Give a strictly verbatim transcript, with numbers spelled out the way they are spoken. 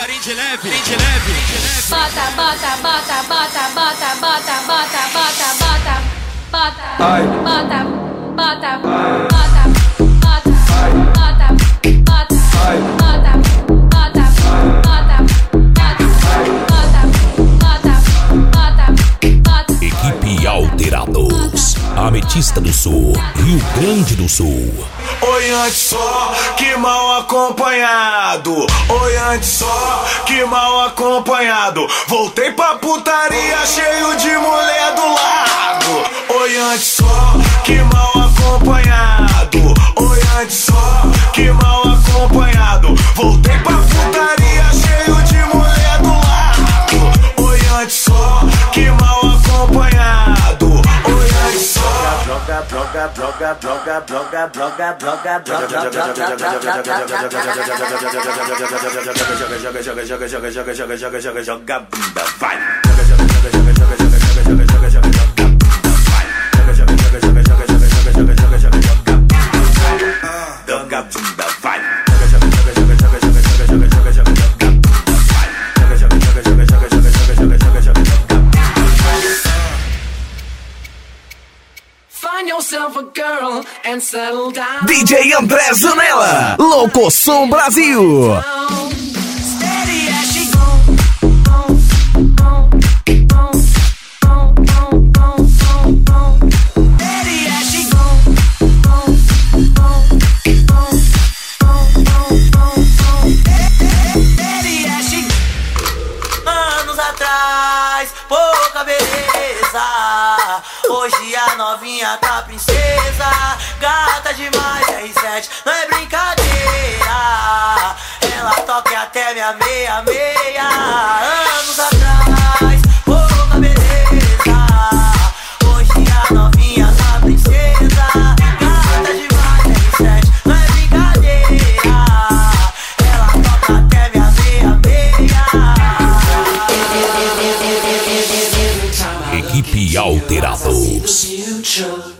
carinho de leve, carinho de leve. Bota, bota, bota, bota, bota, bota, bota, bota, bota, bota, Ai. bota, bota, bota, bota, bota, bota, Ai. bota, bota, bota, bota, bota, bota. Equipe Alterados, Ametista do Sul, Rio Grande do Sul. Oi, antes só, que mal acompanhado. Oi, antes só, que mal acompanhado. Voltei pra putaria cheio de mulher do lado. Oi, antes só, que mal acompanhado. Oi, antes só, que mal acompanhado. Voltei pra putaria cheio de mulher do lado. Oi, antes só, que mal acompanhado. Oi, antes só. Droga, droga, droga, droga, droga, droga, droga, droga, D J André Zanella, Locoção Brasil. Anos atrás, pouca beleza. Hoje a novinha tá princesa, gata demais, R sete, não é brincadeira. Ela toca até minha meia, meia. Anos atrás, pouca beleza. Hoje a novinha tá princesa, gata demais, R sete, não é brincadeira. Ela toca até minha meia, meia. Equipe Alterados.